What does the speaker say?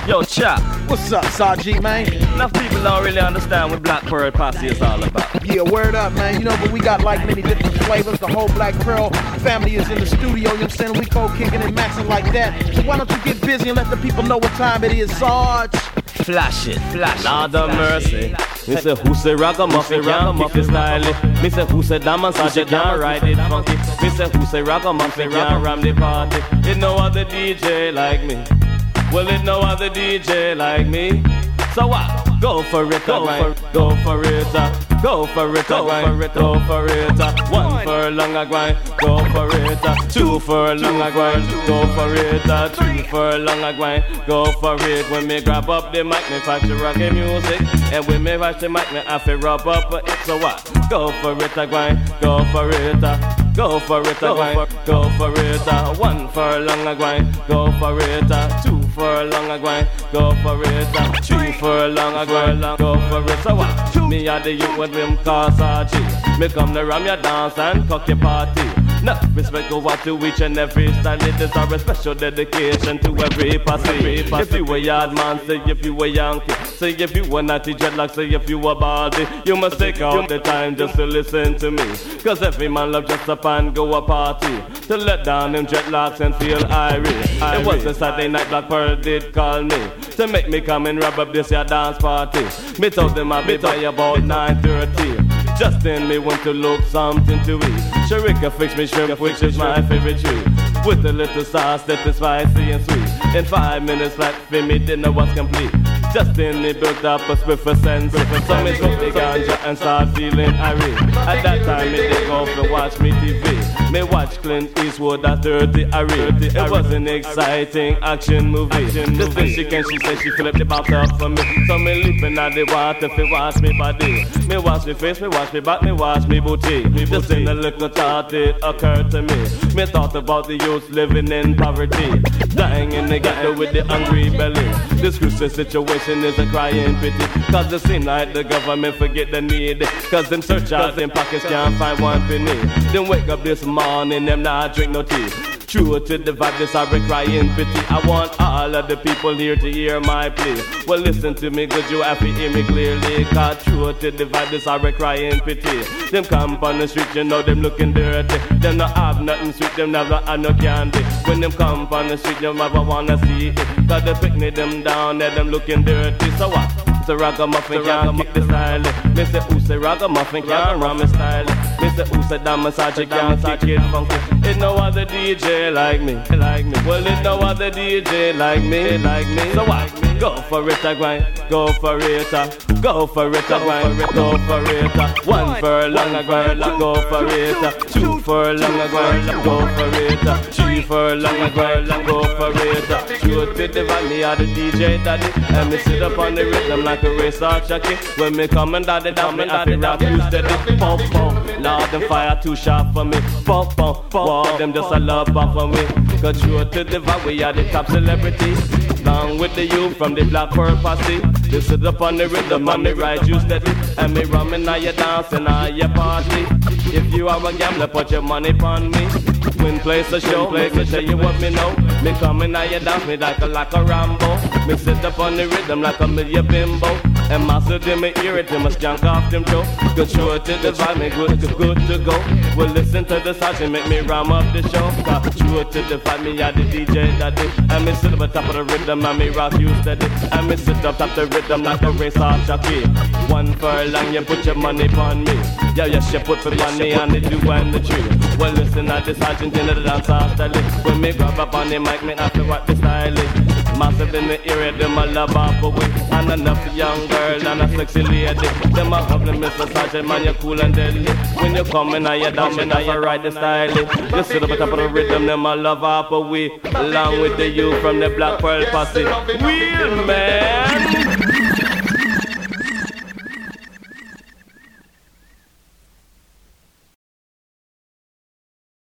Yo, Chap. What's up, Saji, man? Enough people don't really understand what Black Pearl Posse is all about. Yeah, word up, man. You know, but we got like many different flavors. The whole Black Pearl family is in the studio, you know what I'm saying? We go kicking and maxing like that. So why don't you get busy and let the people know what time it is, Sarge? Flash it. Lord of mercy. Me say who say ragamuffin can't kick the style. Me say who say diamond Saji can't ride it funky. Me say who say ragamuffin can't ram the party. It no other DJ like me. Well, it no other DJ like me. So what? Go for it, go for it, go for it, go for it, go for it. One for a long grind, go for it. Two for a long grind, go for it. Three for a long grind, go for it. When me grab up the mic, me factory rockin' music, and when me watch the mic, me have to rub up it. So what? Go for it, grind, go for it. Go for it, go for it. One for a long grind, go for it. Two for a long grind, go for it. Three for a long grind, go for it. So what? Me and the youth with him cause RG. Me come to ram your dance and cock your party. No respect go out to each and every style. It is our special dedication to every posse. If you a yard man, say if you a Yankee, say if you a natty dreadlock, say if you a baldy, you must take out the time just to listen to me. Cause every man love just up and go a party, to let down them dreadlocks and feel irie. It was a Saturday night Black Pearl did call me, to make me come and wrap up this here dance party. Me told them I'll be by about 9:30. Just then me want to look something to eat. Sharika fix me shrimp, which is my favorite treat, with a little sauce that is spicy and sweet. In 5 minutes flat for me dinner was complete. Just then they built up a swift sense. So me took the ganja and start feeling irate. At that time me did go to watch me TV. Me watch Clint Eastwood at 30 irate. It was an exciting action movie. Just then she said she flipped the box up for me. So me leaping out the water fi watch me body. Me watch me face, me watch me back, me watch me booty. Just in a little thought it occurred to me. Me thought about the youth living in poverty, dying in the ghetto with the hungry belly. This crucial situation is a crying pity, cause it seems like the government forget the need. Cause them search out them pockets can't find one penny. Then wake up this morning, them not drink no tea. True to the vibe, this I crying pity. I want all of the people here to hear my plea. Well, listen to me good, you have to hear me clearly. Cause true to the vibe, this I crying pity. Them come on the street, you know them looking dirty. Them not have nothing sweet, them never have no candy. When them come on the street, you never wanna see it. Cause they pick them down, and them looking dirty. So what? Say ragamuffin can't kick the style. Me say who say ragamuffin can't ram the style. Me say who say diamond Saji can't kick it funky. It no other DJ like me. Well, it no other DJ like me. So what? Go for it, grind. Go for it, go for it, grind. Go for it. One for a long grind, go for it. Two for a long grind, go for it. Three for a long grind, go for it. Shoot to the vibe, me are the DJ daddy, and me sit up on the rhythm like a racer jockey. When me come and daddy down, me have to rock you steady. Pump, pump, Lord, them fire too sharp for me. Pump, pump, pump, them just a love off for me. Cause shoot to the vibe, we are the top celebrity. Along with the youth from the Black Pearl Posse, they sit up on the rhythm and me ride you steady, and me rumming on your dance and on your party. If you are a gambler, put your money upon me. Win place a show, me tell you what me know. Me coming on your dance, me like a Rambo. Me sit up on the rhythm like a million bimbo, and master them me hear it, them a skank off them toe. Good show to the vibe, me good to go. Well listen to the sound, make me ram up the show. Cause true to the vibe, me are the DJ daddy, and me sit up on top of the rhythm and me rock you steady, and me sit up top the rhythm like a racer jockey. One furlong, you put your money upon me. Yeah, yes, you put the money on the two and the tree. Well listen at the sergeant in the dance style. When me grab up on the mic, me have to watch the stylist. Massive in the area, them a love off away. And enough young girl and a sexy lady. Them a hug them Mr. Sergeant, man, you're cool and deadly. When you come in, you're down, and you ride the style. You sit up on top of the rhythm, them a love off away. Along with the youth from the Black Pearl Posse. Weird man.